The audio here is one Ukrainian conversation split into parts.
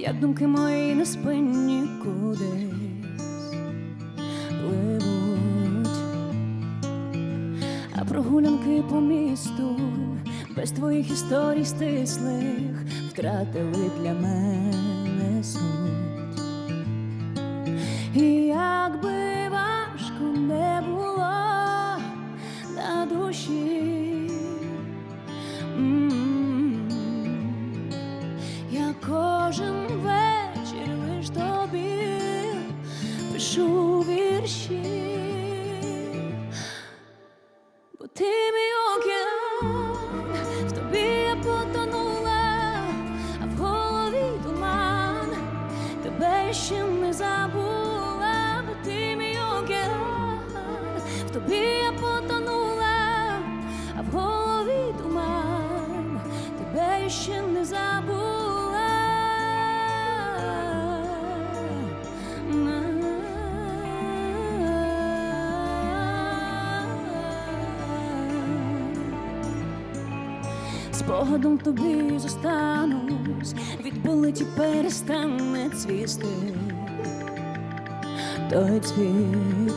як думки мої неспинні кудись пливуть, а прогулянки по місту без твоїх історій стислих втратили для мене суть. І як би важко не було на душі, я кожен вечір лиш тобі пишу вірші, бо ти мій океан, в тобі я потонула, а в голові туман, тебе ще не забула, бо ти мій океан, в тобі я потонула, а в голові туман, тебе ще не забула. Спогадом тобі зостанусь, від болить і перестане цвісти той цвіт.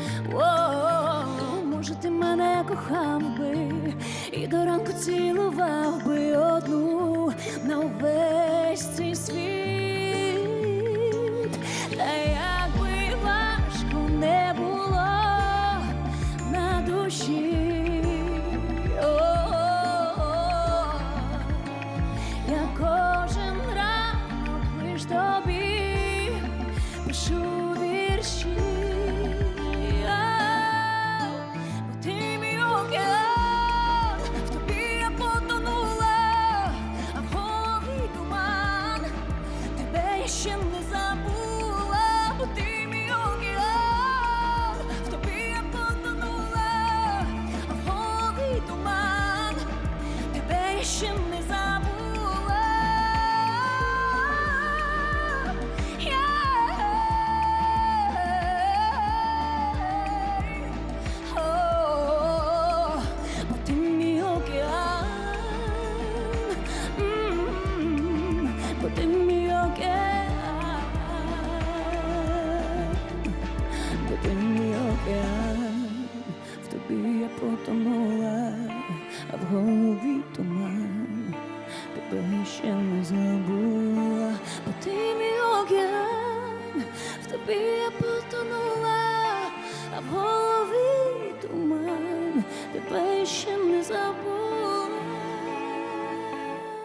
Може, ти мене кохав би і до ранку цілував би одну на увесь цей світ. Та як би важко не було на душі, я кожен ранок лиш тобі пишу вірші, бо ти мій океан, в тобі я потонула, а в голові туман, тебе я ще не забула, бо ти мій океан, в тобі я потонула, а в голові туман, тебе я ще не забула. Бо ти мій океан, бо ти мій океан, в тобі я потонула, а в голові туман, тебе ще не забула. Бо ти мій океан, в тобі я потонула, а в голові туман, тебе ще не забула.